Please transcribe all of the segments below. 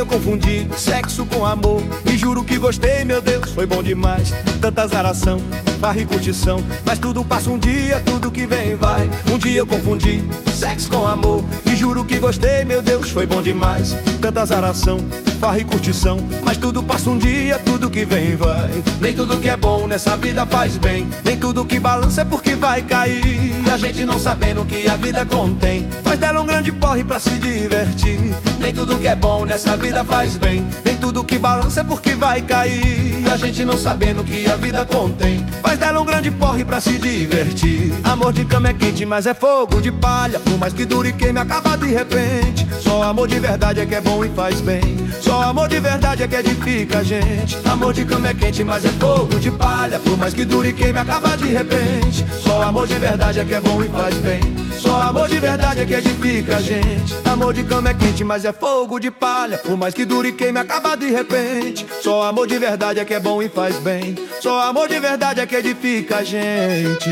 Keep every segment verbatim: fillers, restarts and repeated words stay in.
eu confundi sexo com amor e juro que gostei, meu Deus, foi bom demais. Tanta azaração, farra e curtição, mas tudo passa um dia, tudo que vem e vai. Um dia eu confundi sexo com amor e juro que gostei, meu Deus, foi bom demais. Tanta azaração, farra e curtição, mas tudo passa um dia, tudo que vem e vai. Nem tudo que é bom nessa vida faz bem, nem tudo que balança é porque vai cair. A gente não sabendo o que a vida contém, faz dela um grande porre pra se divertir. Nem tudo que é bom nessa vida faz bem, nem tudo que balança é porque vai cair. A gente não sabendo o que a vida contém, faz dela um grande porre pra se divertir. Amor de cama é quente, mas é fogo de palha, por mais que dure queime acaba de repente. Só amor de verdade é que é bom e faz bem, só amor de verdade é que edifica a gente. Amor de cama é quente, mas é fogo de palha, por mais que dure queime acaba de repente. Só amor de verdade é que é bom e faz bem, só amor de verdade é que edifica a gente. Amor de cama é quente, mas é fogo de palha, por mais que dure queime acaba de repente. Só amor de verdade é que é bom e faz bem, só amor de verdade é que edifica a gente.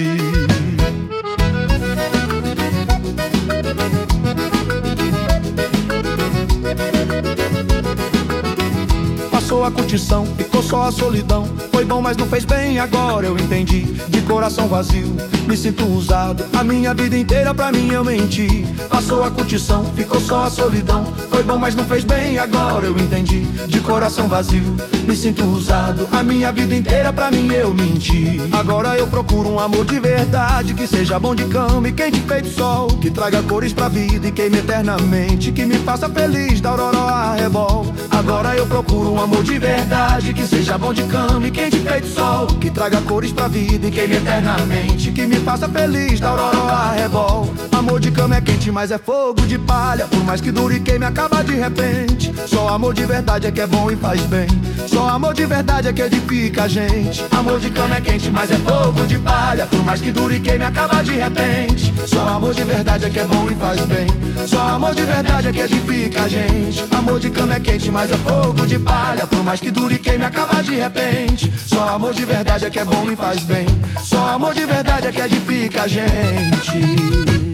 Passou a curtição, ficou só a solidão. Foi bom, mas não fez bem, agora eu entendi. De coração vazio, me sinto usado. A minha vida inteira pra mim eu menti. Passou a curtição, ficou só a solidão. Foi bom, mas não fez bem, agora eu entendi. De coração vazio, me sinto usado. A minha vida inteira pra mim eu menti. Agora eu procuro um amor de verdade, que seja bom de cama e quente feito sol, que traga cores pra vida e queime eternamente, que me faça feliz da aurora a rebol. Agora eu procuro um amor de verdade, que seja bom de cama e quente feito sol, que traga cores pra vida e queime eternamente, que me faça feliz da aurora a rebol. Amor de cama é quente, mas é fogo de palha, por mais que dure queime acaba de repente. Só amor de verdade é que é bom e faz bem, só amor de verdade é que edifica a gente. Amor de cama é quente, mas é fogo de palha, por mais que dure queime acaba de repente. Só amor de verdade é que é bom e faz bem, só amor de verdade é que edifica a gente. Amor de cama é quente, mas é fogo de palha, por mais que dure queime acaba de repente. Só amor de verdade é que é bom e faz bem, só amor de verdade é que edifica a gente.